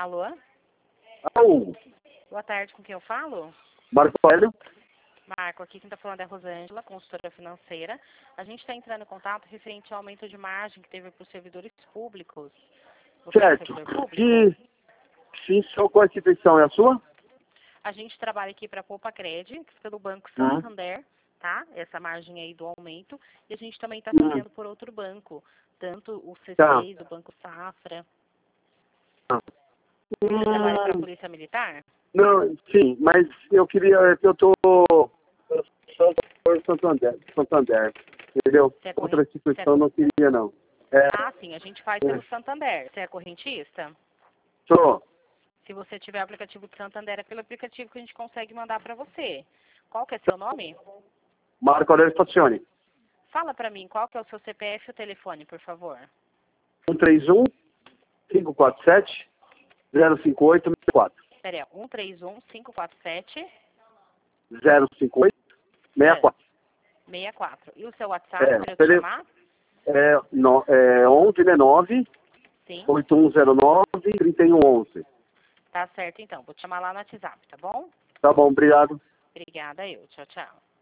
Alô? Alô, Boa tarde, com quem eu falo? Marco Aurélio? Marco, aqui quem está falando é a Rosângela, consultora financeira. A gente está entrando em contato referente ao aumento de margem que teve para os servidores públicos. Você é Certo. servidor público? Sim, só qual a instituição é a sua? A gente trabalha aqui para a Poupa Cred, que fica no Banco Hum. Santander, tá? Essa margem aí do aumento. E a gente também está Hum. fazendo por outro banco, tanto o Tá. C6, o Banco Safra. Tá. Você trabalha para a Polícia Militar? Não, sim, mas eu queria, eu tô Santander, entendeu? Você é Outra Você instituição eu não queria, não. Ah, sim, a gente faz pelo Santander. Você é correntista? Sou Se você tiver o aplicativo do Santander, é pelo aplicativo que a gente consegue mandar para você. Qual que é seu nome? Marco Aurélio Facione. Fala para mim, qual que é o seu CPF e o telefone, por favor? 131 547 05864. Pera aí, 131-547-64. 058 64. E o seu WhatsApp para eu te chamar? É 11, né? 9 Sim. 8109 3111. Tá certo, então. Vou te chamar lá no WhatsApp, tá bom? Tá bom, obrigado. Obrigada, eu. Tchau, tchau.